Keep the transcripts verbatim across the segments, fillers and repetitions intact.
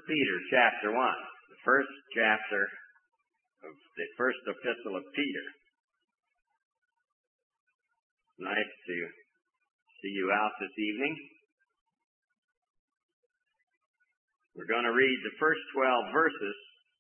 Peter chapter one, the first chapter of the first epistle of Peter. Nice to see you out this evening. We're going to read the first twelve verses.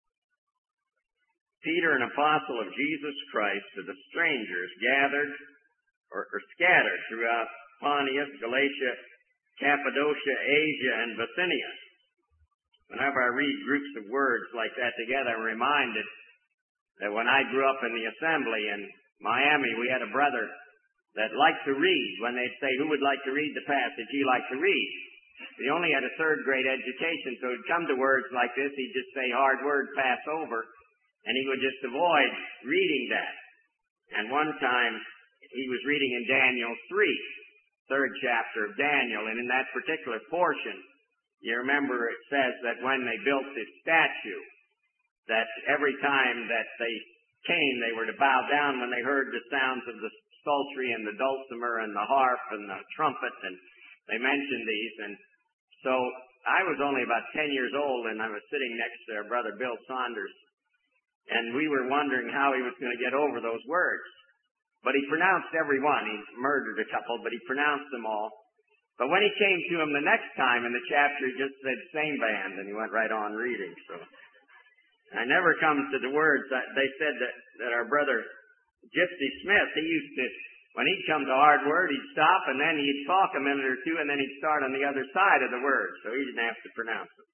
Peter, an apostle of Jesus Christ, to the strangers gathered or, or scattered throughout Pontus, Galatia, Cappadocia, Asia, and Bithynia. Whenever I read groups of words like that together, I'm reminded that when I grew up in the assembly in Miami, we had a brother that liked to read. When they'd say, who would like to read the passage, he liked to read. He only had a third grade education, so he'd come to words like this, he'd just say hard word, pass over, and he would just avoid reading that. And one time, he was reading in Daniel three, third chapter of Daniel, and in that particular portion, you remember it says that when they built this statue, that every time that they came, they were to bow down when they heard the sounds of the psaltery and the dulcimer and the harp and the trumpet, and they mentioned these. And so I was only about ten years old, and I was sitting next to our brother Bill Saunders, and we were wondering how he was going to get over those words. But he pronounced every one. He murdered a couple, but he pronounced them all. But when he came to him the next time in the chapter, he just said, same band, and he went right on reading. So I never come to the words. They said that, that our brother Gypsy Smith, he used to, when he'd come to a hard word, he'd stop, and then he'd talk a minute or two, and then he'd start on the other side of the word, so he didn't have to pronounce it.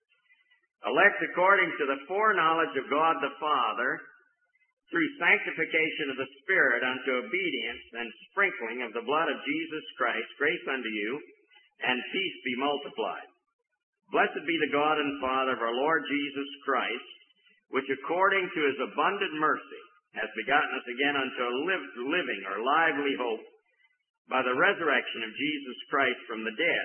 Elect according to the foreknowledge of God the Father, through sanctification of the Spirit unto obedience and sprinkling of the blood of Jesus Christ, grace unto you, and peace be multiplied. Blessed be the God and Father of our Lord Jesus Christ, which according to his abundant mercy has begotten us again unto a liv- living or lively hope by the resurrection of Jesus Christ from the dead,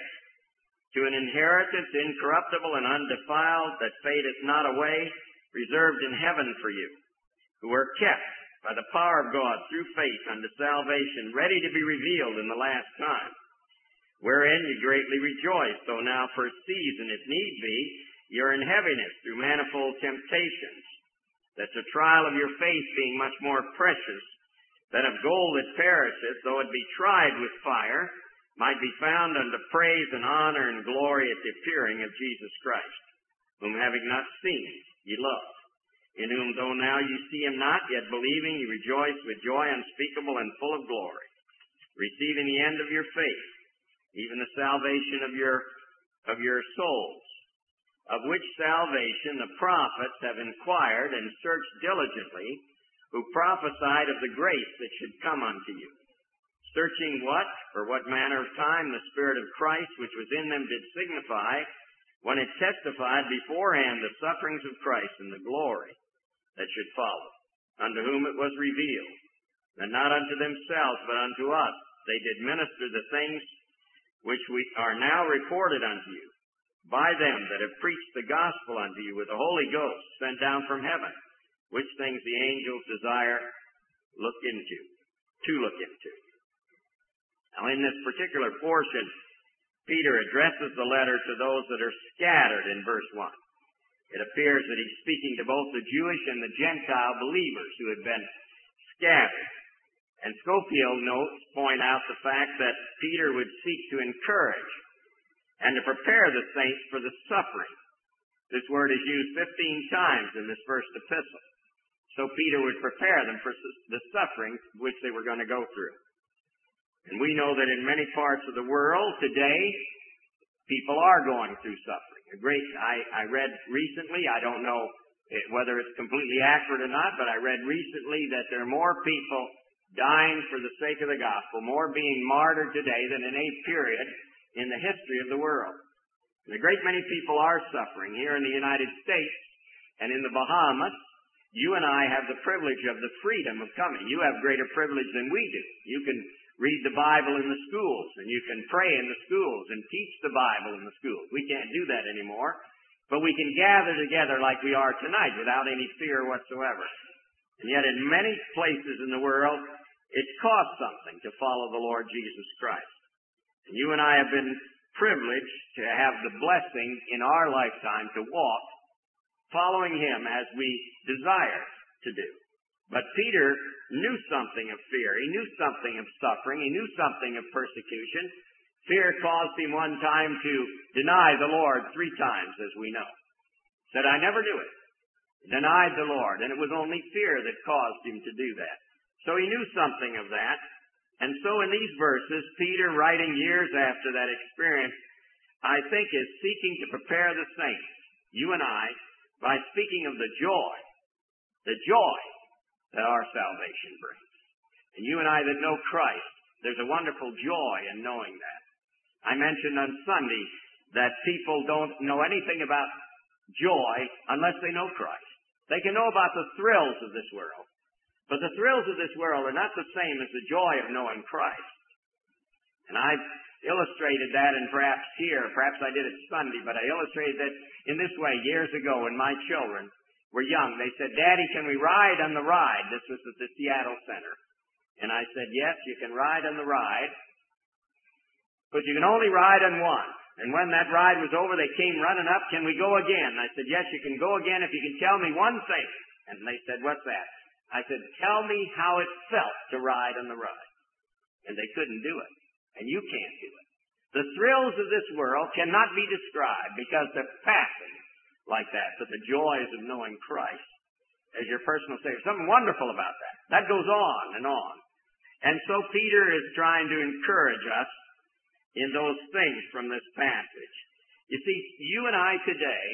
to an inheritance incorruptible and undefiled that fadeth not away, reserved in heaven for you, who are kept by the power of God through faith unto salvation, ready to be revealed in the last time, wherein ye greatly rejoice, though now for a season, if need be, ye are in heaviness through manifold temptations, that the trial of your faith being much more precious than of gold that perisheth, though it be tried with fire, might be found unto praise and honor and glory at the appearing of Jesus Christ, whom having not seen, ye love, in whom though now ye see him not, yet believing ye rejoice with joy unspeakable and full of glory, receiving the end of your faith, even the salvation of your of your souls, of which salvation the prophets have inquired and searched diligently, who prophesied of the grace that should come unto you, searching what, or what manner of time the Spirit of Christ which was in them did signify, when it testified beforehand the sufferings of Christ and the glory that should follow, unto whom it was revealed, that not unto themselves, but unto us they did minister the things which we are now reported unto you, by them that have preached the gospel unto you with the Holy Ghost sent down from heaven, which things the angels desire look into, to look into. Now in this particular portion, Peter addresses the letter to those that are scattered in verse one. It appears that he's speaking to both the Jewish and the Gentile believers who had been scattered. And Scofield notes point out the fact that Peter would seek to encourage and to prepare the saints for the suffering. This word is used fifteen times in this first epistle. So Peter would prepare them for the suffering which they were going to go through. And we know that in many parts of the world today, people are going through suffering. A great, I, I read recently, I don't know whether it's completely accurate or not, but I read recently that there are more people dying for the sake of the gospel, more being martyred today than in any period in the history of the world. And a great many people are suffering. Here in the United States and in the Bahamas, you and I have the privilege of the freedom of coming. You have greater privilege than we do. You can read the Bible in the schools, and you can pray in the schools and teach the Bible in the schools. We can't do that anymore, but we can gather together like we are tonight without any fear whatsoever. And yet in many places in the world, it's cost something to follow the Lord Jesus Christ. And you and I have been privileged to have the blessing in our lifetime to walk following him as we desire to do. But Peter knew something of fear. He knew something of suffering. He knew something of persecution. Fear caused him one time to deny the Lord three times, as we know. Said, I never do it. Denied the Lord, and it was only fear that caused him to do that. So he knew something of that. And so in these verses, Peter, writing years after that experience, I think is seeking to prepare the saints, you and I, by speaking of the joy, the joy that our salvation brings. And you and I that know Christ, there's a wonderful joy in knowing that. I mentioned on Sunday that people don't know anything about joy unless they know Christ. They can know about the thrills of this world, but the thrills of this world are not the same as the joy of knowing Christ. And I've illustrated that, and perhaps here, perhaps I did it Sunday, but I illustrated that in this way years ago when my children were young. They said, Daddy, can we ride on the ride? This was at the Seattle Center. And I said, yes, you can ride on the ride, but you can only ride on one. And when that ride was over, they came running up, can we go again? And I said, yes, you can go again if you can tell me one thing. And they said, what's that? I said, tell me how it felt to ride on the ride. And they couldn't do it. And you can't do it. The thrills of this world cannot be described because they're passing like that. But the joys of knowing Christ as your personal Savior, something wonderful about that. That goes on and on. And so Peter is trying to encourage us in those things from this passage. You see, you and I today,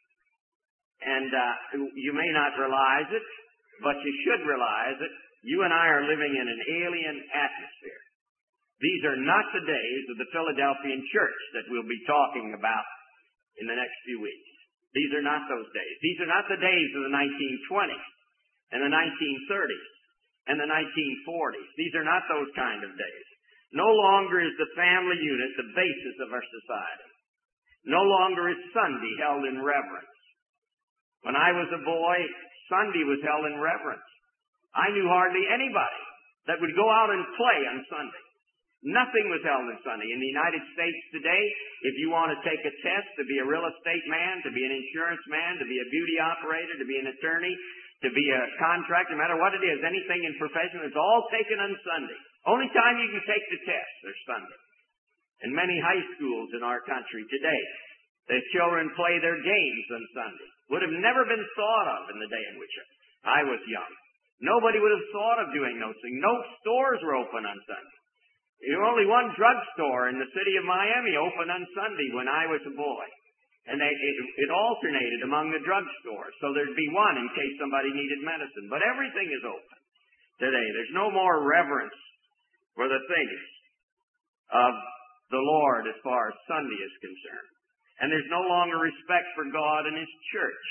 and uh, you may not realize it, but you should realize it, you and I are living in an alien atmosphere. These are not the days of the Philadelphian church that we'll be talking about in the next few weeks. These are not those days. These are not the days of the nineteen twenties and the nineteen thirties and the nineteen forties. These are not those kind of days. No longer is the family unit the basis of our society. No longer is Sunday held in reverence. When I was a boy, Sunday was held in reverence. I knew hardly anybody that would go out and play on Sunday. Nothing was held on Sunday. In the United States today, if you want to take a test to be a real estate man, to be an insurance man, to be a beauty operator, to be an attorney, to be a contractor, no matter what it is, anything in profession, it's all taken on Sunday. Only time you can take the test is Sunday. In many high schools in our country today, the children play their games on Sunday. Would have never been thought of in the day in which I was young. Nobody would have thought of doing those things. No stores were open on Sunday. There was only one drugstore in the city of Miami open on Sunday when I was a boy. And they, it, it alternated among the drugstores. So there'd be one in case somebody needed medicine. But everything is open today. There's no more reverence for the things of the Lord as far as Sunday is concerned. And there's no longer respect for God and His church.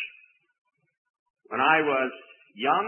When I was young,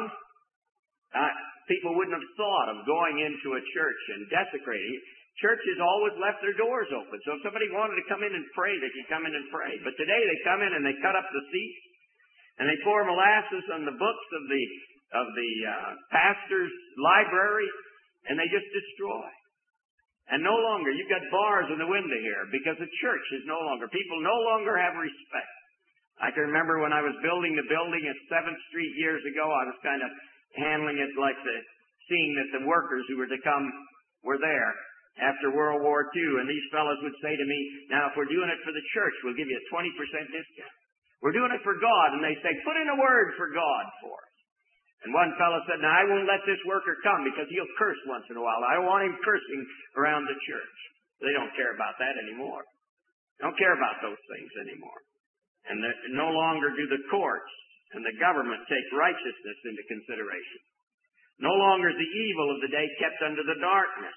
I, people wouldn't have thought of going into a church and desecrating it. Churches always left their doors open. So if somebody wanted to come in and pray, they could come in and pray. But today they come in and they cut up the seats and they pour molasses on the books of the of the uh, pastor's library and they just destroy. And no longer, you've got bars in the window here because the church is no longer, people no longer have respect. I can remember when I was building the building at seventh Street years ago, I was kind of handling it like the, seeing that the workers who were to come were there after World War Two. And these fellows would say to me, now if we're doing it for the church, we'll give you a twenty percent discount. We're doing it for God. And they say, put in a word for God for us. And one fellow said, now I won't let this worker come because he'll curse once in a while. I don't want him cursing around the church. They don't care about that anymore. They don't care about those things anymore. And no longer do the courts and the government take righteousness into consideration. No longer is the evil of the day kept under the darkness.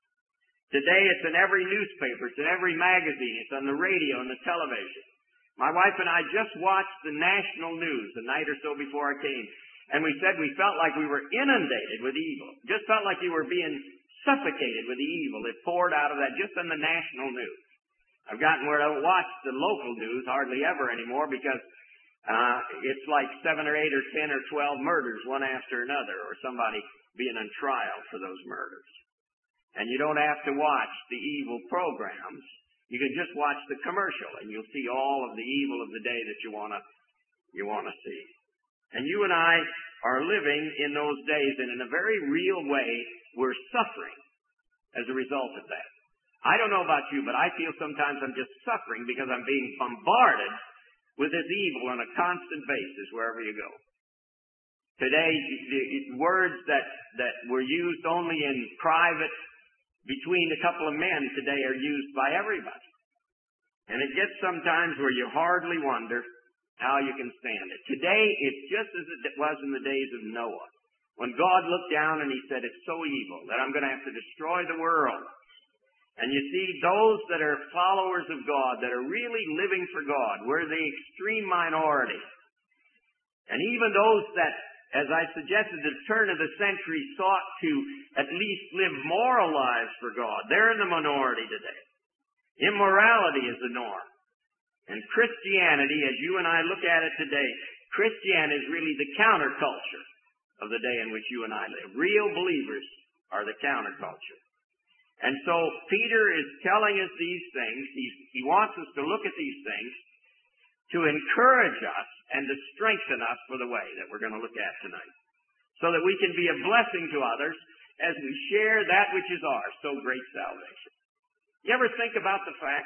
Today it's in every newspaper, it's in every magazine, it's on the radio and the television. My wife and I just watched the national news a night or so before I came. And we said we felt like we were inundated with evil. Just felt like you were being suffocated with the evil that poured out of that just on the national news. I've gotten where I don't watch the local news hardly ever anymore because uh, it's like seven or eight or ten or twelve murders one after another or somebody being on trial for those murders. And you don't have to watch the evil programs. You can just watch the commercial and you'll see all of the evil of the day that you want to you want to see. And you and I are living in those days, and in a very real way, we're suffering as a result of that. I don't know about you, but I feel sometimes I'm just suffering because I'm being bombarded with this evil on a constant basis wherever you go. Today, the words that, that were used only in private between a couple of men today are used by everybody. And it gets sometimes where you hardly wonder how you can stand it. Today, it's just as it was in the days of Noah, when God looked down and he said, it's so evil that I'm going to have to destroy the world. And you see, those that are followers of God, that are really living for God, we're the extreme minority. And even those that, as I suggested at the turn of the century, sought to at least live moral lives for God, they're in the minority today. Immorality is the norm. And Christianity, as you and I look at it today, Christianity is really the counterculture of the day in which you and I live. Real believers are the counterculture. And so Peter is telling us these things. He's, he wants us to look at these things to encourage us and to strengthen us for the way that we're going to look at tonight, so that we can be a blessing to others as we share that which is ours, so great salvation. You ever think about the fact,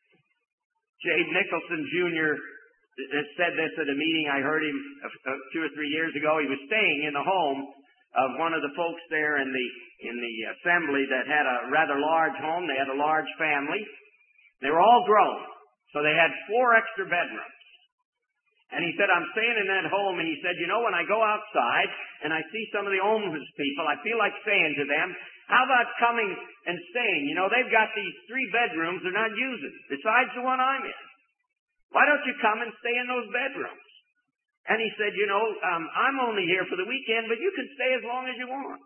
Jabe Nicholson Junior said this at a meeting. I heard him two or three years ago. He was staying in the home of one of the folks there in the in the assembly that had a rather large home. They had a large family. They were all grown, so they had four extra bedrooms. And he said, I'm staying in that home, and he said, you know, when I go outside and I see some of the homeless people, I feel like saying to them, how about coming and staying? You know, they've got these three bedrooms they're not using, besides the one I'm in. Why don't you come and stay in those bedrooms? And he said, you know, um, I'm only here for the weekend, but you can stay as long as you want.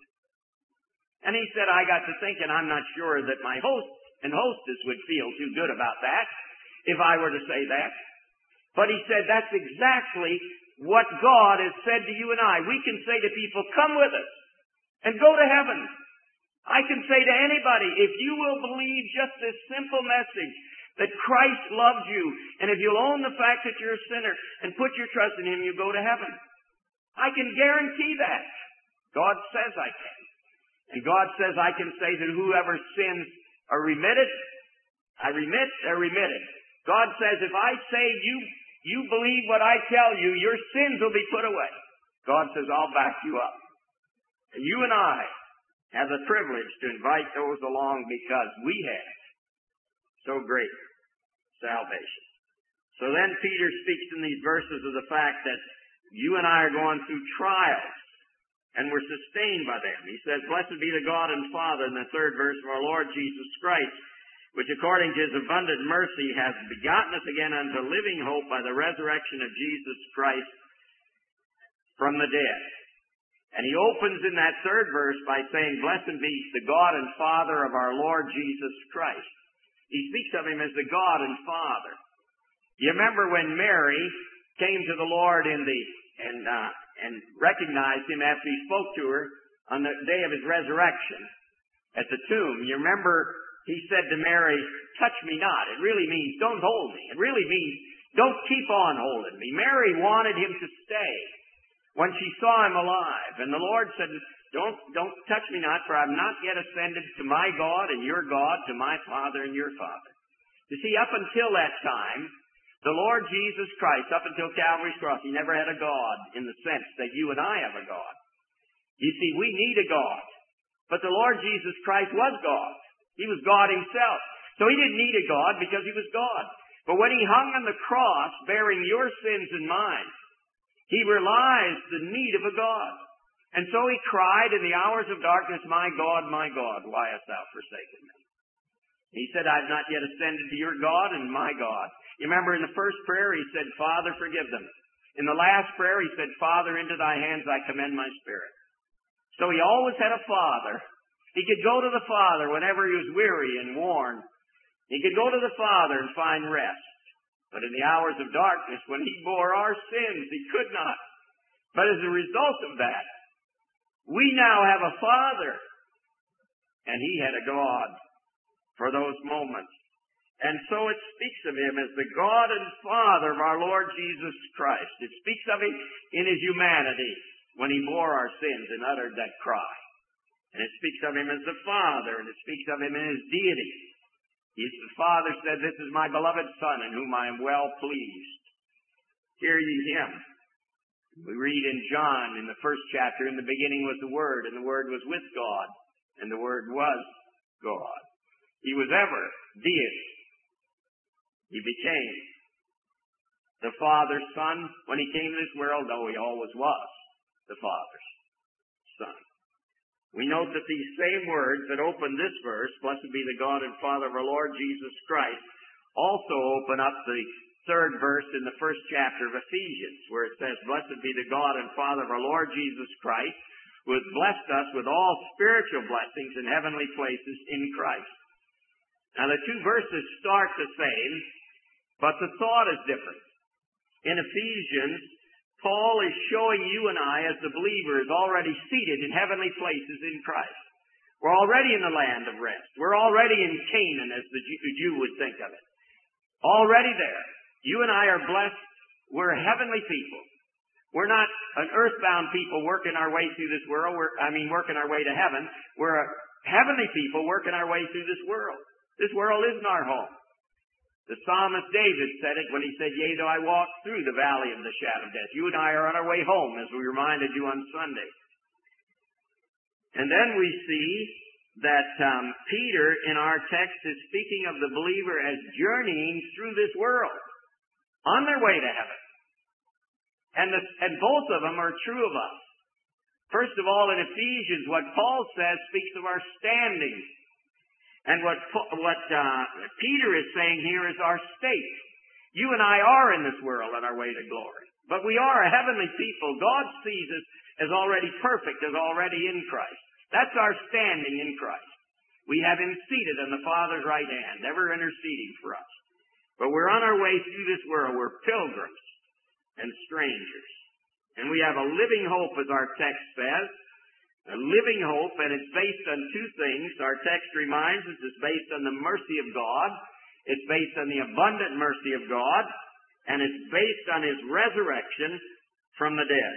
And he said, I got to thinking, I'm not sure that my host and hostess would feel too good about that if I were to say that. But he said, that's exactly what God has said to you and I. We can say to people, come with us and go to heaven. I can say to anybody, if you will believe just this simple message, that Christ loves you, and if you'll own the fact that you're a sinner and put your trust in Him, you'll go to heaven. I can guarantee that. God says I can. And God says I can say that whoever sins are remitted, I remit, they're remitted. God says if I say you, you believe what I tell you, your sins will be put away. God says I'll back you up. And you and I have the privilege to invite those along because we have so great salvation. So then Peter speaks in these verses of the fact that you and I are going through trials and we're sustained by them. He says, blessed be the God and Father, in the third verse, of our Lord Jesus Christ, which according to His abundant mercy has begotten us again unto living hope by the resurrection of Jesus Christ from the dead. And he opens in that third verse by saying, blessed be the God and Father of our Lord Jesus Christ. He speaks of Him as the God and Father. You remember when Mary came to the Lord in the and uh, and recognized Him after He spoke to her on the day of His resurrection at the tomb. You remember He said to Mary, touch me not. It really means don't hold me. It really means don't keep on holding me. Mary wanted Him to stay when she saw Him alive. And the Lord said, Don't, don't touch me not, for I have not yet ascended to my God and your God, to my Father and your Father. You see, up until that time, the Lord Jesus Christ, up until Calvary's cross, He never had a God in the sense that you and I have a God. You see, we need a God. But the Lord Jesus Christ was God. He was God Himself. So He didn't need a God because He was God. But when He hung on the cross, bearing your sins and mine, He realized the need of a God. And so He cried in the hours of darkness, my God, my God, why hast thou forsaken me? He said, I have not yet ascended to your God and my God. You remember in the first prayer, He said, Father, forgive them. In the last prayer, He said, Father, into thy hands I commend my spirit. So He always had a Father. He could go to the Father whenever He was weary and worn. He could go to the Father and find rest. But in the hours of darkness, when He bore our sins, He could not. But as a result of that, we now have a Father, and He had a God for those moments. And so it speaks of him as the God and Father of our Lord Jesus Christ. It speaks of him in his humanity when he bore our sins and uttered that cry. And it speaks of him as the Father, and it speaks of him in his deity. He's the Father said, "This is my beloved Son, in whom I am well pleased. Hear ye him." We read in John, in the first chapter, "In the beginning was the Word, and the Word was with God, and the Word was God." He was ever deity. He became the Father's Son when he came to this world, though he always was the Father's Son. We note that these same words that open this verse, "Blessed be the God and Father of our Lord Jesus Christ," also open up the third verse in the first chapter of Ephesians, where it says, "Blessed be the God and Father of our Lord Jesus Christ, who has blessed us with all spiritual blessings in heavenly places in Christ." Now the two verses start the same, but the thought is different. In Ephesians, Paul is showing you and I, as the believers, already seated in heavenly places in Christ. We're already in the land of rest. We're already in Canaan, as the Jew would think of it. Already there. You and I are blessed. We're heavenly people. We're not an earthbound people working our way through this world. We're, I mean, working our way to heaven. We're a heavenly people working our way through this world. This world isn't our home. The psalmist David said it when he said, "Yea, though I walk through the valley of the shadow of death." You and I are on our way home, as we reminded you on Sunday. And then we see that um, Peter, in our text, is speaking of the believer as journeying through this world, on their way to heaven. And, the, and both of them are true of us. First of all, in Ephesians, what Paul says speaks of our standing. And what, what uh, Peter is saying here is our state. You and I are in this world on our way to glory. But we are a heavenly people. God sees us as already perfect, as already in Christ. That's our standing in Christ. We have him seated on the Father's right hand, ever interceding for us. But we're on our way through this world. We're pilgrims and strangers. And we have a living hope, as our text says. A living hope, and it's based on two things. Our text reminds us it's based on the mercy of God. It's based on the abundant mercy of God. And it's based on his resurrection from the dead.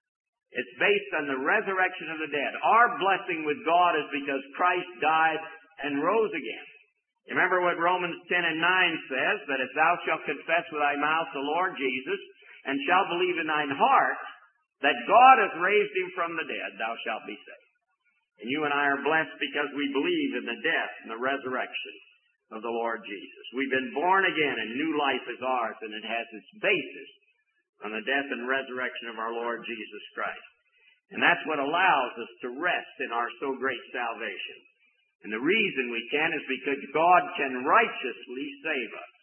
It's based on the resurrection of the dead. Our blessing with God is because Christ died and rose again. Remember what Romans ten and nine says, that if thou shalt confess with thy mouth the Lord Jesus, and shalt believe in thine heart that God hath raised him from the dead, thou shalt be saved. And you and I are blessed because we believe in the death and the resurrection of the Lord Jesus. We've been born again, and new life is ours, and it has its basis on the death and resurrection of our Lord Jesus Christ. And that's what allows us to rest in our so great salvation. And the reason we can is because God can righteously save us.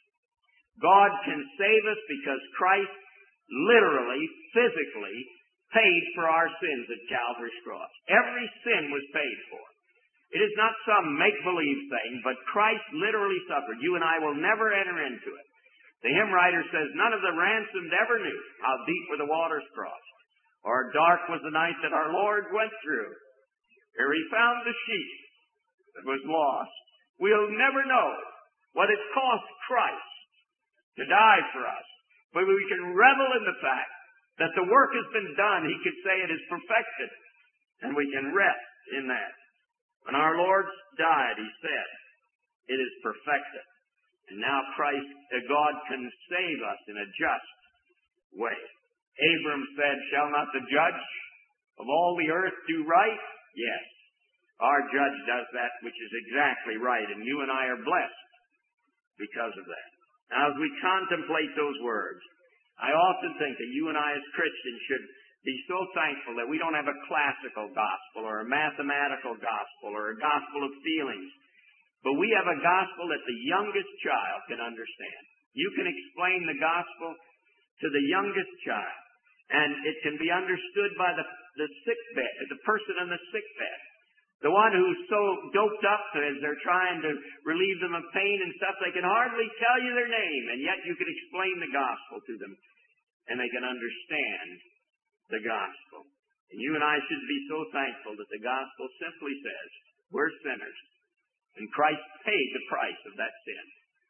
God can save us because Christ literally, physically, paid for our sins at Calvary's cross. Every sin was paid for. It is not some make-believe thing, but Christ literally suffered. You and I will never enter into it. The hymn writer says, "None of the ransomed ever knew how deep were the waters crossed, or dark was the night that our Lord went through, ere he found the sheep that was lost." We'll never know what it cost Christ to die for us, but we can revel in the fact that the work has been done. He could say it is perfected, and we can rest in that. When our Lord died, he said, "It is perfected." And now Christ, God, can save us in a just way. Abram said, "Shall not the judge of all the earth do right?" Yes. Our judge does that which is exactly right, and you and I are blessed because of that. Now, as we contemplate those words, I often think that you and I as Christians should be so thankful that we don't have a classical gospel or a mathematical gospel or a gospel of feelings, but we have a gospel that the youngest child can understand. You can explain the gospel to the youngest child, and it can be understood by the, the sick bed, the person in the sick bed. The one who's so doped up as they're trying to relieve them of pain and stuff, they can hardly tell you their name, and yet you can explain the gospel to them, and they can understand the gospel. And you and I should be so thankful that the gospel simply says, we're sinners, and Christ paid the price of that sin.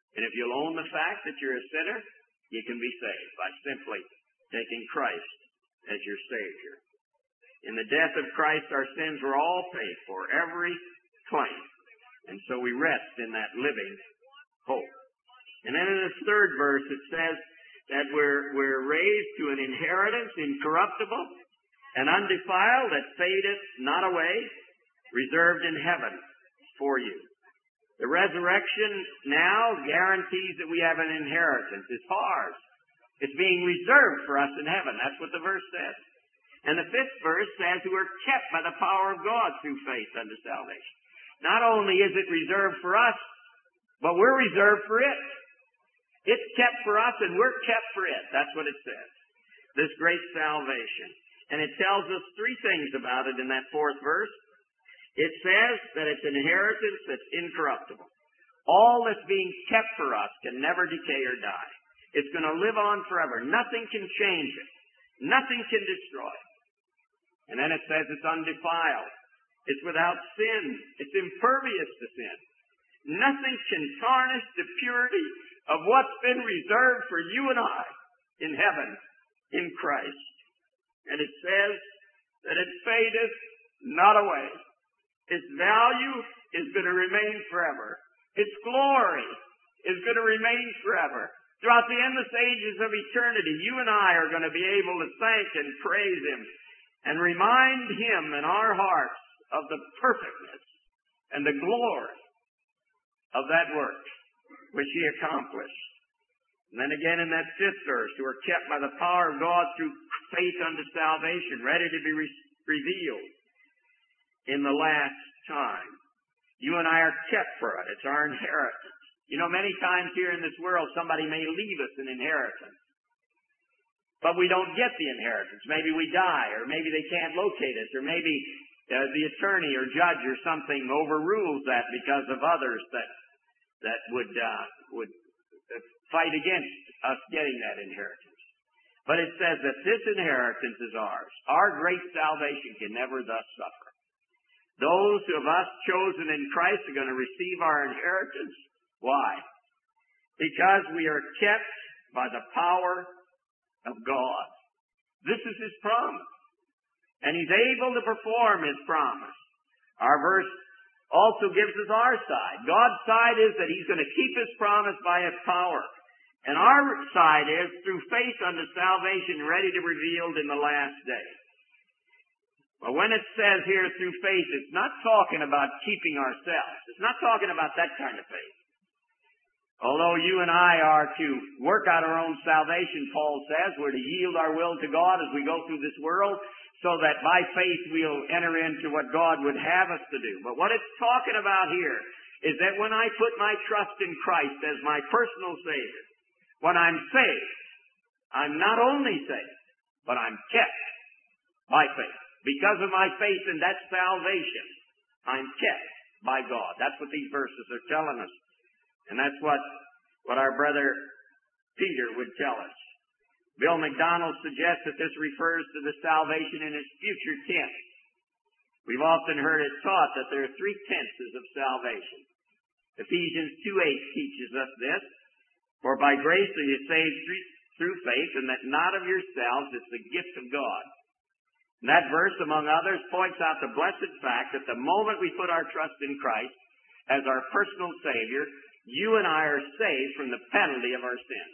And if you'll own the fact that you're a sinner, you can be saved by simply taking Christ as your Savior. In the death of Christ, our sins were all paid for, every claim. And so we rest in that living hope. And then in this third verse, it says that we're, we're raised to an inheritance incorruptible and undefiled that fadeth not away, reserved in heaven for you. The resurrection now guarantees that we have an inheritance. It's ours. It's being reserved for us in heaven. That's what the verse says. And the fifth verse says we're kept by the power of God through faith unto salvation. Not only is it reserved for us, but we're reserved for it. It's kept for us and we're kept for it. That's what it says. This great salvation. And it tells us three things about it in that fourth verse. It says that it's an inheritance that's incorruptible. All that's being kept for us can never decay or die. It's going to live on forever. Nothing can change it. Nothing can destroy it. And then it says it's undefiled. It's without sin. It's impervious to sin. Nothing can tarnish the purity of what's been reserved for you and I in heaven, in Christ. And it says that it fadeth not away. Its value is going to remain forever. Its glory is going to remain forever. Throughout the endless ages of eternity, you and I are going to be able to thank and praise Him and remind Him in our hearts of the perfectness and the glory of that work which He accomplished. And then again in that fifth verse, who are kept by the power of God through faith unto salvation, ready to be re- revealed in the last time. You and I are kept for it. It's our inheritance. You know, many times here in this world, somebody may leave us an inheritance. But we don't get the inheritance. Maybe we die, or maybe they can't locate us, or maybe uh, the attorney or judge or something overrules that because of others that that would uh, would fight against us getting that inheritance. But it says that this inheritance is ours. Our great salvation can never thus suffer. Those of us chosen in Christ are going to receive our inheritance. Why? Because we are kept by the power of God. This is His promise. And He's able to perform His promise. Our verse also gives us our side. God's side is that He's going to keep His promise by His power. And our side is through faith unto salvation ready to be revealed in the last day. Well, when it says here through faith, it's not talking about keeping ourselves. It's not talking about that kind of faith. Although you and I are to work out our own salvation, Paul says, we're to yield our will to God as we go through this world, so that by faith we'll enter into what God would have us to do. But what it's talking about here is that when I put my trust in Christ as my personal Savior, when I'm saved, I'm not only saved, but I'm kept by faith. Because of my faith in that salvation, I'm kept by God. That's what these verses are telling us. And that's what, what our brother Peter would tell us. Bill McDonald suggests that this refers to the salvation in its future tense. We've often heard it taught that there are three tenses of salvation. Ephesians two eight teaches us this. For by grace are you saved through faith, and that not of yourselves, it's the gift of God. And that verse, among others, points out the blessed fact that the moment we put our trust in Christ as our personal Savior, you and I are saved from the penalty of our sins.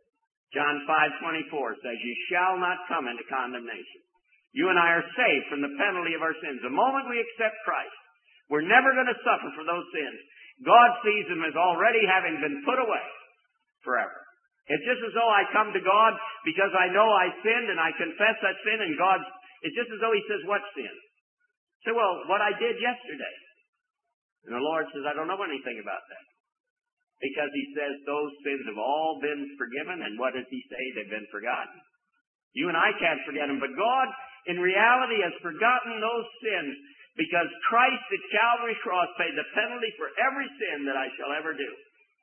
John five twenty-four says, you shall not come into condemnation. You and I are saved from the penalty of our sins. The moment we accept Christ, we're never going to suffer for those sins. God sees them as already having been put away forever. It's just as though I come to God because I know I sinned and I confess that sin, and God, it's just as though He says, what sin? So, well, what I did yesterday. And the Lord says, I don't know anything about that. Because He says those sins have all been forgiven, and what does He say? They've been forgotten. You and I can't forget them, but God, in reality, has forgotten those sins because Christ at Calvary's cross paid the penalty for every sin that I shall ever do.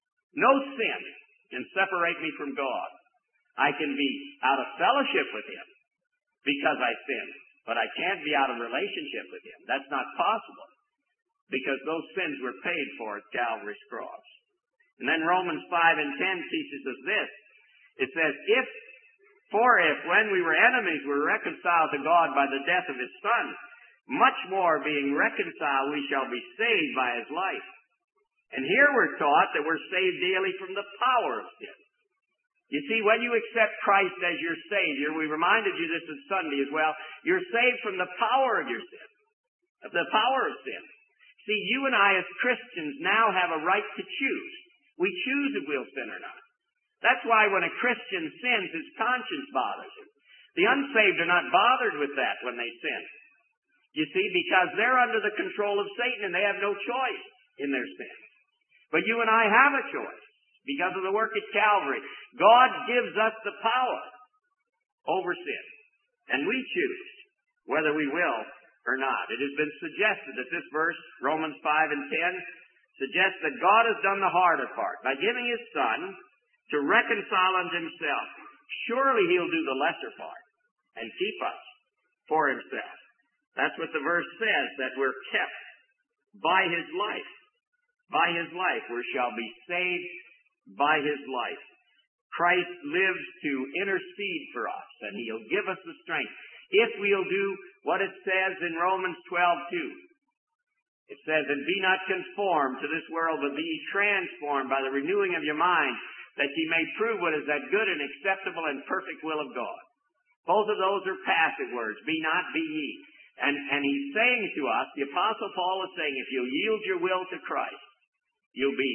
No sin can separate me from God. I can be out of fellowship with Him because I sinned, but I can't be out of relationship with Him. That's not possible because those sins were paid for at Calvary's cross. And then Romans five and ten teaches us this. It says, if, for if when we were enemies we were reconciled to God by the death of his Son, much more being reconciled we shall be saved by his life. And here we're taught that we're saved daily from the power of sin. You see, when you accept Christ as your Savior, we reminded you this on Sunday as well, you're saved from the power of your sin, of the power of sin. See, you and I as Christians now have a right to choose. We choose if we'll sin or not. That's why when a Christian sins, his conscience bothers him. The unsaved are not bothered with that when they sin. You see, because they're under the control of Satan and they have no choice in their sin. But you and I have a choice because of the work at Calvary. God gives us the power over sin. And we choose whether we will or not. It has been suggested that this verse, Romans five and ten, suggests that God has done the harder part by giving his Son to reconcile unto himself. Surely he'll do the lesser part and keep us for himself. That's what the verse says, that we're kept by his life. By his life. We shall be saved by his life. Christ lives to intercede for us, and he'll give us the strength if we'll do what it says in Romans twelve two. It says, and be not conformed to this world, but be ye transformed by the renewing of your mind, that ye may prove what is that good and acceptable and perfect will of God. Both of those are passive words. Be not, be ye. And, and he's saying to us, the Apostle Paul is saying, if you'll yield your will to Christ, you'll be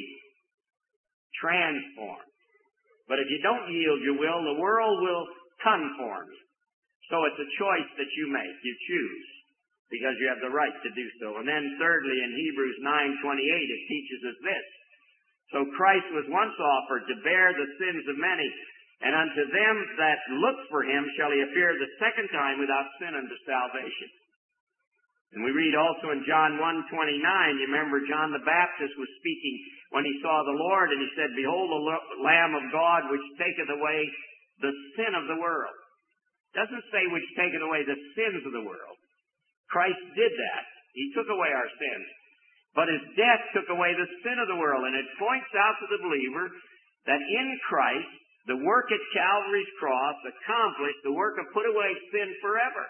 transformed. But if you don't yield your will, the world will conform you. So it's a choice that you make. You choose, because you have the right to do so. And then thirdly, in Hebrews nine twenty-eight, it teaches us this. So Christ was once offered to bear the sins of many, and unto them that look for him shall he appear the second time without sin unto salvation. And we read also in John one twenty-nine, you remember John the Baptist was speaking when he saw the Lord, and he said, behold the Lamb of God which taketh away the sin of the world. It doesn't say which taketh away the sins of the world. Christ did that. He took away our sins. But his death took away the sin of the world. And it points out to the believer that in Christ, the work at Calvary's cross accomplished the work of put away sin forever.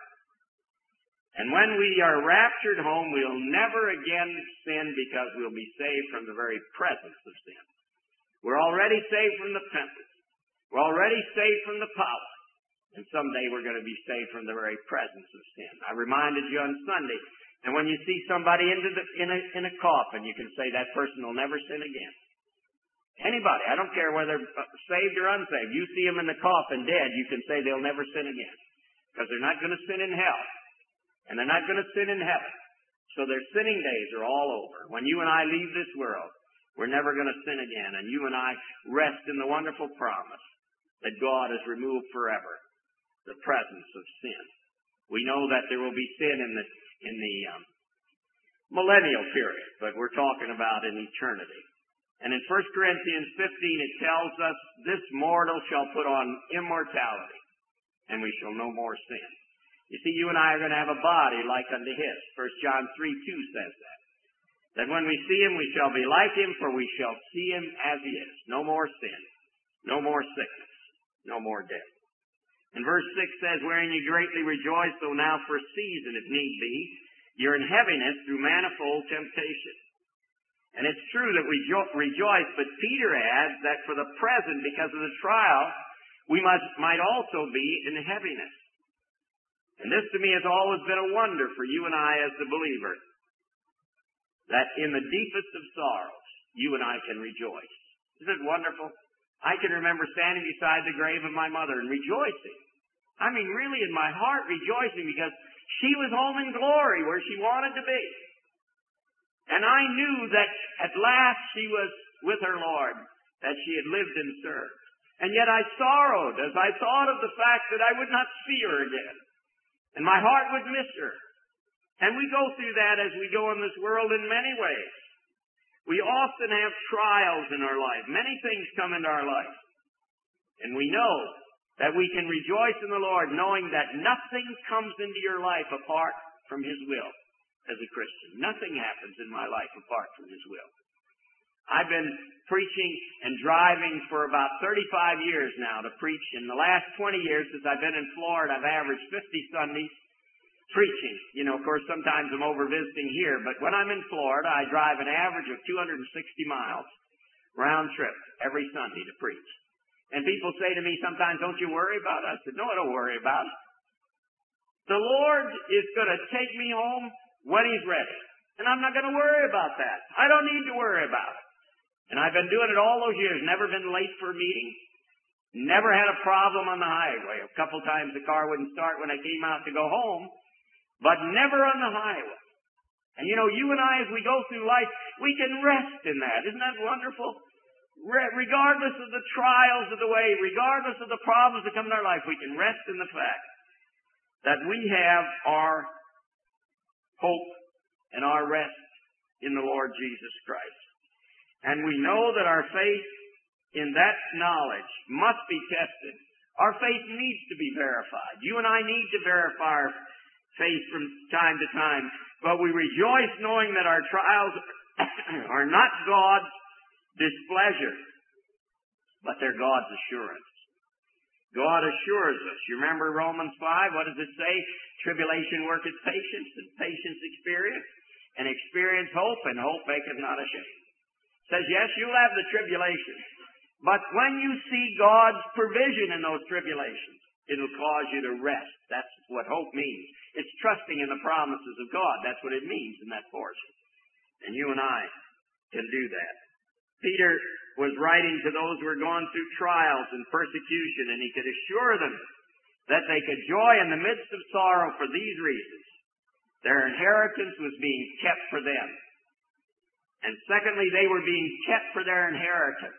And when we are raptured home, we'll never again sin because we'll be saved from the very presence of sin. We're already saved from the penalty. We're already saved from the power. And someday we're going to be saved from the very presence of sin. I reminded you on Sunday, and when you see somebody into the, in, a, in a coffin, you can say that person will never sin again. Anybody, I don't care whether saved or unsaved, you see them in the coffin dead, you can say they'll never sin again. Because they're not going to sin in hell. And they're not going to sin in heaven. So their sinning days are all over. When you and I leave this world, we're never going to sin again. And you and I rest in the wonderful promise that God has removed forever the presence of sin. We know that there will be sin in the in the um, millennial period, but we're talking about in eternity. And in First Corinthians fifteen, it tells us, this mortal shall put on immortality, and we shall no more sin. You see, you and I are going to have a body like unto his. First John three two says that. That when we see him, we shall be like him, for we shall see him as he is. No more sin. No more sickness. No more death. And verse six says, wherein you greatly rejoice, though now for a season, if need be, you're in heaviness through manifold temptation. And it's true that we rejoice, but Peter adds that for the present, because of the trial, we must, might also be in heaviness. And this to me has always been a wonder for you and I as the believer, that in the deepest of sorrows, you and I can rejoice. Isn't it wonderful? I can remember standing beside the grave of my mother and rejoicing. I mean, really in my heart rejoicing, because she was home in glory where she wanted to be. And I knew that at last she was with her Lord, that she had lived and served. And yet I sorrowed as I thought of the fact that I would not see her again. And my heart would miss her. And we go through that as we go in this world in many ways. We often have trials in our life. Many things come into our life. And we know that we can rejoice in the Lord, knowing that nothing comes into your life apart from his will as a Christian. Nothing happens in my life apart from his will. I've been preaching and driving for about thirty-five years now to preach. In the last twenty years since I've been in Florida, I've averaged fifty Sundays preaching. You know, of course, sometimes I'm over visiting here, but when I'm in Florida, I drive an average of two hundred sixty miles round trip every Sunday to preach. And people say to me sometimes, don't you worry about it? I said, no, I don't worry about it. The Lord is going to take me home when He's ready. And I'm not going to worry about that. I don't need to worry about it. And I've been doing it all those years, never been late for a meeting, never had a problem on the highway. A couple times the car wouldn't start when I came out to go home, but never on the highway. And you know, you and I, as we go through life, we can rest in that. Isn't that wonderful? Re- regardless of the trials of the way, regardless of the problems that come in our life, we can rest in the fact that we have our hope and our rest in the Lord Jesus Christ. And we know that our faith in that knowledge must be tested. Our faith needs to be verified. You and I need to verify our faith from time to time. But we rejoice knowing that our trials are not God's displeasure, but they're God's assurance. God assures us. You remember Romans five? What does it say? Tribulation worketh patience, and patience experience, and experience hope, and hope maketh not ashamed. It says, yes, you'll have the tribulation, but when you see God's provision in those tribulations, it'll cause you to rest. That's what hope means. It's trusting in the promises of God. That's what it means in that portion. And you and I can do that. Peter was writing to those who were going through trials and persecution, and he could assure them that they could joy in the midst of sorrow for these reasons. Their inheritance was being kept for them. And secondly, they were being kept for their inheritance.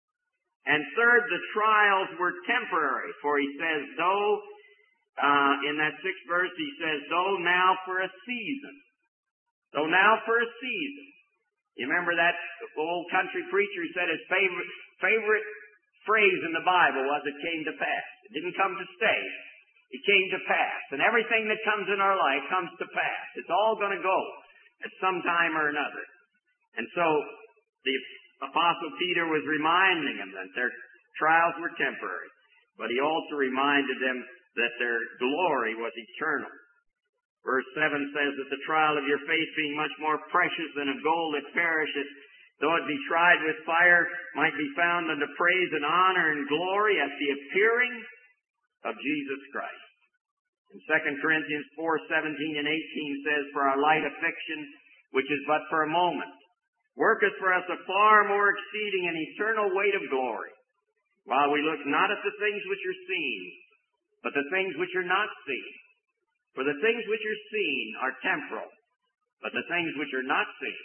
And third, the trials were temporary, for he says, though, uh, in that sixth verse, he says, though now for a season. Though now for a season. You remember that old country preacher who said his favorite, favorite phrase in the Bible was, it came to pass. It didn't come to stay. It came to pass. And everything that comes in our life comes to pass. It's all going to go at some time or another. And so, the Apostle Peter was reminding them that their trials were temporary, but he also reminded them that their glory was eternal. Verse seven says that the trial of your faith, being much more precious than of gold that perisheth, though it be tried with fire, might be found unto praise and honor and glory at the appearing of Jesus Christ. In Second Corinthians four seventeen and eighteen says, for our light affliction, which is but for a moment, worketh for us a far more exceeding and eternal weight of glory, while we look not at the things which are seen, but the things which are not seen. For the things which are seen are temporal, but the things which are not seen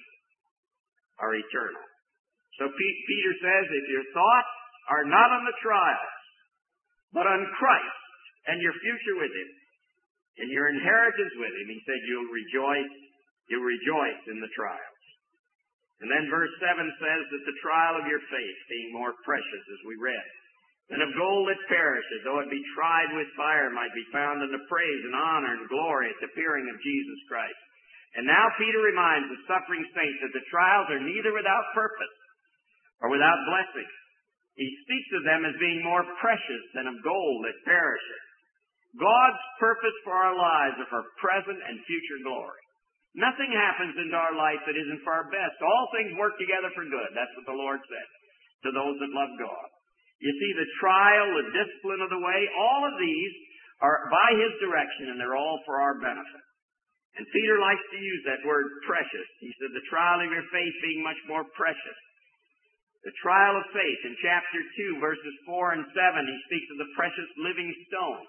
are eternal. So Peter says, if your thoughts are not on the trials, but on Christ and your future with Him, and your inheritance with Him, he said, you'll rejoice, you'll rejoice in the trials. And then verse seven says that the trial of your faith, being more precious, as we read, than of gold that perishes, though it be tried with fire, might be found unto praise and honor and glory at the appearing of Jesus Christ. And now Peter reminds the suffering saints that the trials are neither without purpose or without blessing. He speaks of them as being more precious than of gold that perishes. God's purpose for our lives are for present and future glory. Nothing happens into our life that isn't for our best. All things work together for good. That's what the Lord said to those that love God. You see, the trial, the discipline of the way, all of these are by His direction, and they're all for our benefit. And Peter likes to use that word precious. He said, the trial of your faith being much more precious. The trial of faith in chapter two, verses four and seven, he speaks of the precious living stone.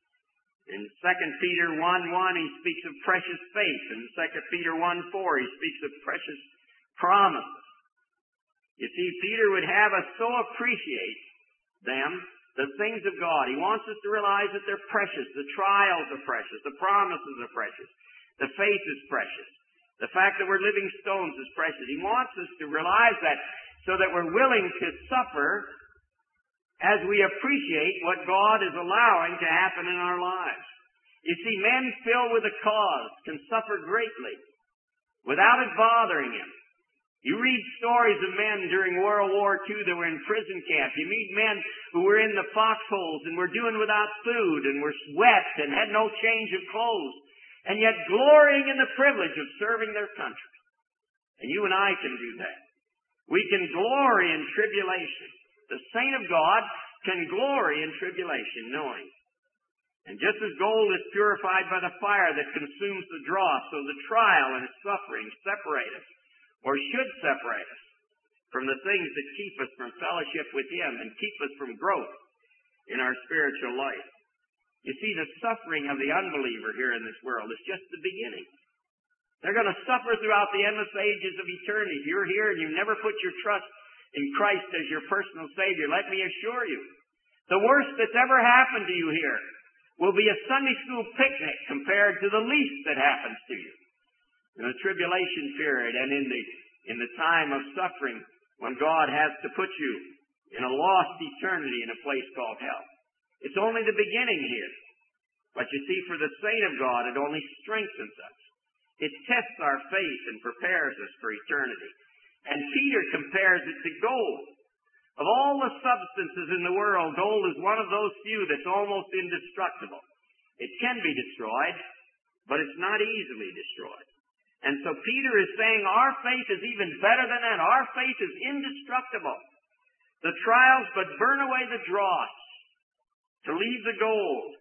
In Second Peter one one, he speaks of precious faith. In Second Peter one four, he speaks of precious promises. You see, Peter would have us so appreciate them, the things of God. He wants us to realize that they're precious. The trials are precious. The promises are precious. The faith is precious. The fact that we're living stones is precious. He wants us to realize that so that we're willing to suffer as we appreciate what God is allowing to happen in our lives. You see, men filled with a cause can suffer greatly without it bothering him. You read stories of men during World War Two that were in prison camp. You meet men who were in the foxholes and were doing without food and were wet and had no change of clothes, and yet glorying in the privilege of serving their country. And you and I can do that. We can glory in tribulation. The saint of God can glory in tribulation, knowing. And just as gold is purified by the fire that consumes the dross, so the trial and its suffering separate us, or should separate us, from the things that keep us from fellowship with Him and keep us from growth in our spiritual life. You see, the suffering of the unbeliever here in this world is just the beginning. They're going to suffer throughout the endless ages of eternity. If you're here and you've never put your trust in Christ as your personal Savior, let me assure you, the worst that's ever happened to you here will be a Sunday school picnic compared to the least that happens to you. In the tribulation period and in the in the time of suffering when God has to put you in a lost eternity in a place called hell. It's only the beginning here. But you see, for the saint of God, it only strengthens us. It tests our faith and prepares us for eternity. And Peter compares it to gold. Of all the substances in the world, gold is one of those few that's almost indestructible. It can be destroyed, but it's not easily destroyed. And so Peter is saying our faith is even better than that. Our faith is indestructible. The trials but burn away the dross to leave the gold.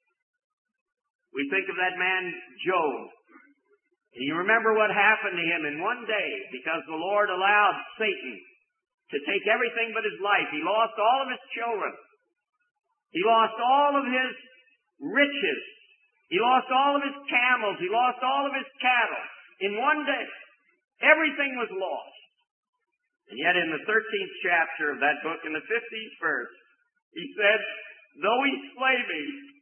We think of that man Job. And you remember what happened to him in one day because the Lord allowed Satan to take everything but his life. He lost all of his children. He lost all of his riches. He lost all of his camels. He lost all of his cattle. In one day, everything was lost. And yet in the thirteenth chapter of that book, in the fifteenth verse, he said, though he slay me,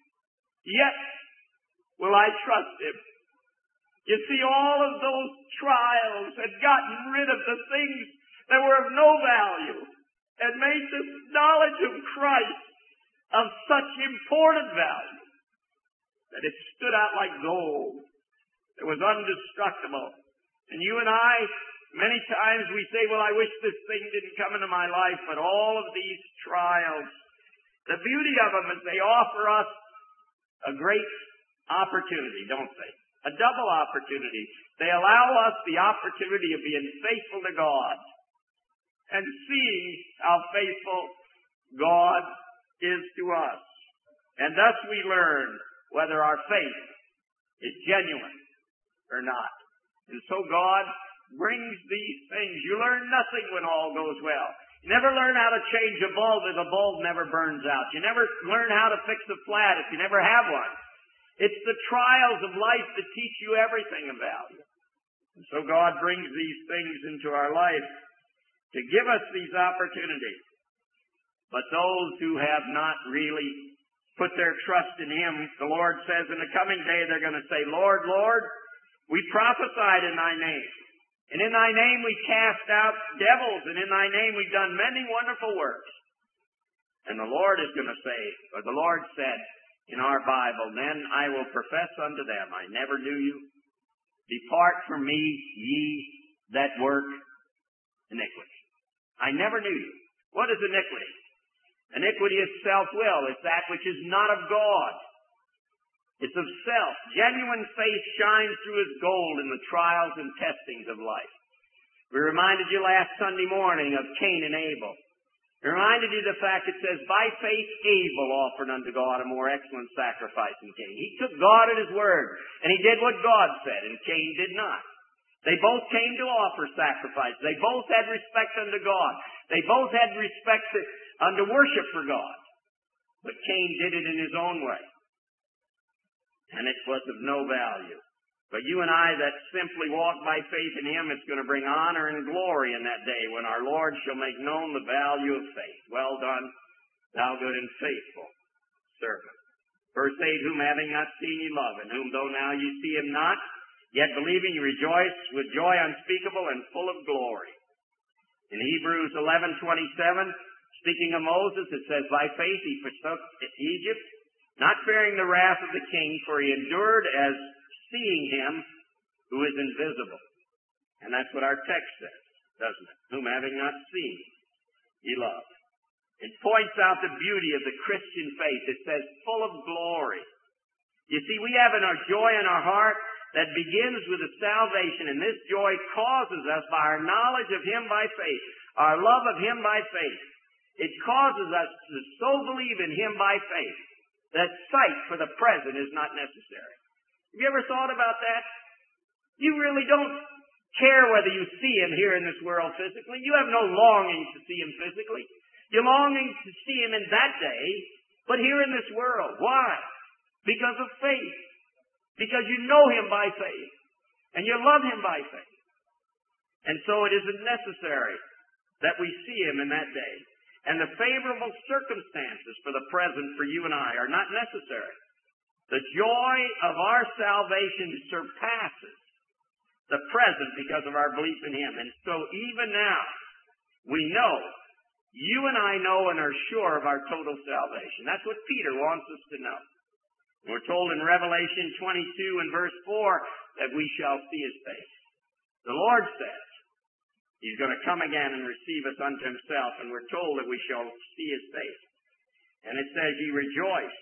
yet will I trust him. You see, all of those trials had gotten rid of the things that were of no value and made the knowledge of Christ of such important value that it stood out like gold. It was indestructible. And you and I, many times we say, well, I wish this thing didn't come into my life, but all of these trials, the beauty of them is they offer us a great opportunity, don't they? A double opportunity. They allow us the opportunity of being faithful to God and seeing how faithful God is to us. And thus we learn whether our faith is genuine or not. And so God brings these things. You learn nothing when all goes well. You never learn how to change a bulb if a bulb never burns out. You never learn how to fix a flat if you never have one. It's the trials of life that teach you everything of value. And so God brings these things into our life to give us these opportunities. But those who have not really put their trust in Him, the Lord says in the coming day they're going to say, Lord, Lord, we prophesied in Thy name. And in Thy name we cast out devils. And in Thy name we've done many wonderful works. And the Lord is going to say, or the Lord said in our Bible, then I will profess unto them, I never knew you. Depart from me, ye that work iniquity. I never knew you. What is iniquity? Iniquity is self-will. It's that which is not of God. It's of self. Genuine faith shines through as gold in the trials and testings of life. We reminded you last Sunday morning of Cain and Abel. We reminded you of the fact it says, by faith Abel offered unto God a more excellent sacrifice than Cain. He took God at His word, and he did what God said, and Cain did not. They both came to offer sacrifice. They both had respect unto God. They both had respect to, unto worship for God. But Cain did it in his own way. And it was of no value. But you and I that simply walk by faith in Him, it's going to bring honor and glory in that day when our Lord shall make known the value of faith. Well done, thou good and faithful servant. Verse eight, whom having not seen ye love, and whom though now ye see Him not, yet believing you rejoice with joy unspeakable and full of glory. In Hebrews eleven twenty-seven, speaking of Moses, it says, by faith he forsook Egypt, not fearing the wrath of the king, for he endured as seeing Him who is invisible. And that's what our text says. doesn't it? Whom having not seen, ye love. It points out the beauty of the Christian faith. It says, full of glory. You see, we have in our joy in our heart that begins with the salvation, and this joy causes us, by our knowledge of Him by faith, our love of Him by faith, it causes us to so believe in Him by faith that sight for the present is not necessary. Have you ever thought about that? You really don't care whether you see Him here in this world physically. You have no longing to see Him physically. You're longing to see Him in that day, but here in this world. Why? Because of faith. Because you know Him by faith. And you love Him by faith. And so it isn't necessary that we see Him in that day. And the favorable circumstances for the present for you and I are not necessary. The joy of our salvation surpasses the present because of our belief in Him. And so even now, we know, you and I know and are sure of our total salvation. That's what Peter wants us to know. We're told in Revelation twenty-two and verse four that we shall see His face. The Lord says He's going to come again and receive us unto Himself, and we're told that we shall see His face. And it says, ye rejoice.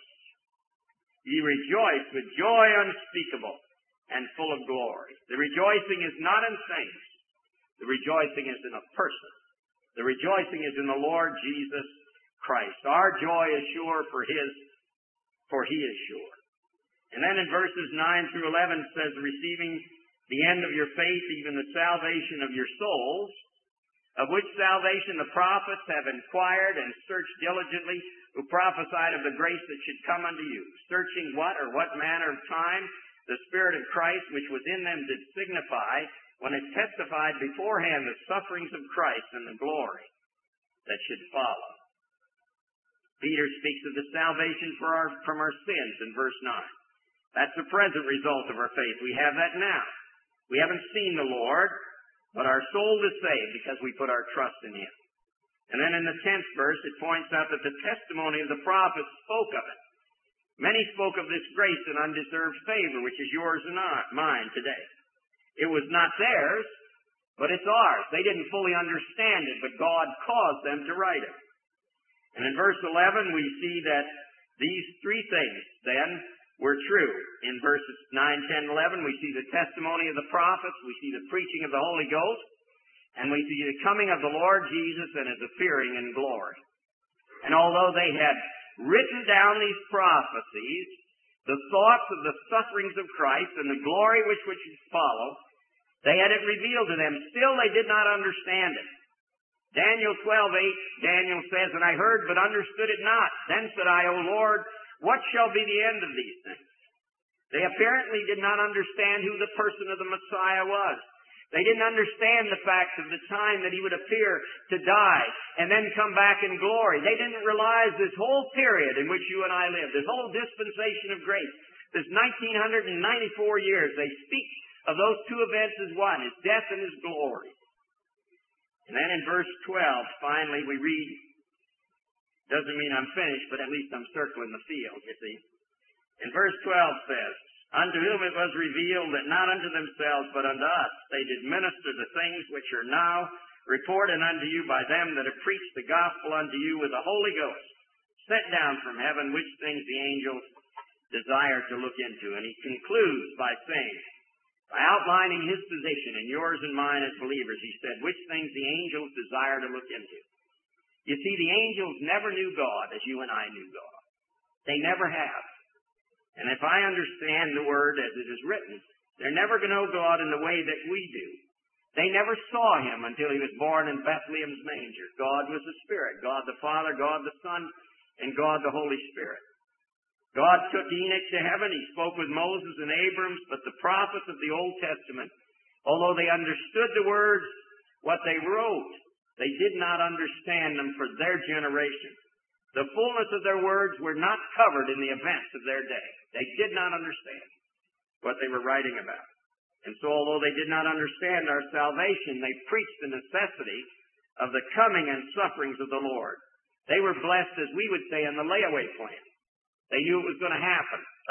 Ye rejoice with joy unspeakable and full of glory. The rejoicing is not in things. The rejoicing is in a person. The rejoicing is in the Lord Jesus Christ. Our joy is sure for His, for He is sure. And then in verses nine through eleven it says, receiving the end of your faith, even the salvation of your souls, of which salvation the prophets have inquired and searched diligently, who prophesied of the grace that should come unto you, searching what or what manner of time the Spirit of Christ which was in them did signify, when it testified beforehand the sufferings of Christ and the glory that should follow. Peter speaks of the salvation for our, from our sins in verse nine. That's the present result of our faith. We have that now. We haven't seen the Lord, but our soul is saved because we put our trust in Him. And then in the tenth verse, it points out that the testimony of the prophets spoke of it. Many spoke of this grace and undeserved favor, which is yours and mine today. It was not theirs, but it's ours. They didn't fully understand it, but God caused them to write it. And in verse eleven, we see that these three things, then, were true. In verses nine, ten, eleven, we see the testimony of the prophets, we see the preaching of the Holy Ghost, and we see the coming of the Lord Jesus and His appearing in glory. And although they had written down these prophecies, the thoughts of the sufferings of Christ and the glory which would follow, they had it revealed to them. Still they did not understand it. Daniel twelve eight, Daniel says, and I heard but understood it not. Then said I, O Lord, what shall be the end of these things? They apparently did not understand who the person of the Messiah was. They didn't understand the fact of the time that He would appear to die and then come back in glory. They didn't realize this whole period in which you and I live, this whole dispensation of grace, this nineteen ninety-four years. They speak of those two events as one, His death and His glory. And then in verse twelve, finally, we read, doesn't mean I'm finished, but at least I'm circling the field, you see. And verse twelve says, unto whom it was revealed that not unto themselves, but unto us, they did minister the things which are now reported unto you by them that have preached the gospel unto you with the Holy Ghost, sent down from heaven, which things the angels desire to look into. And he concludes by saying, by outlining his position and yours and mine as believers, he said, which things the angels desire to look into. You see, the angels never knew God as you and I knew God. They never have. And if I understand the Word as it is written, they're never going to know God in the way that we do. They never saw Him until He was born in Bethlehem's manger. God was the Spirit, God the Father, God the Son, and God the Holy Spirit. God took Enoch to heaven. He spoke with Moses and Abram, but the prophets of the Old Testament, although they understood the words, what they wrote, they did not understand them for their generation. The fullness of their words were not covered in the events of their day. They did not understand what they were writing about. And so although they did not understand our salvation, they preached the necessity of the coming and sufferings of the Lord. They were blessed, as we would say, in the layaway plan. They knew it was going to happen.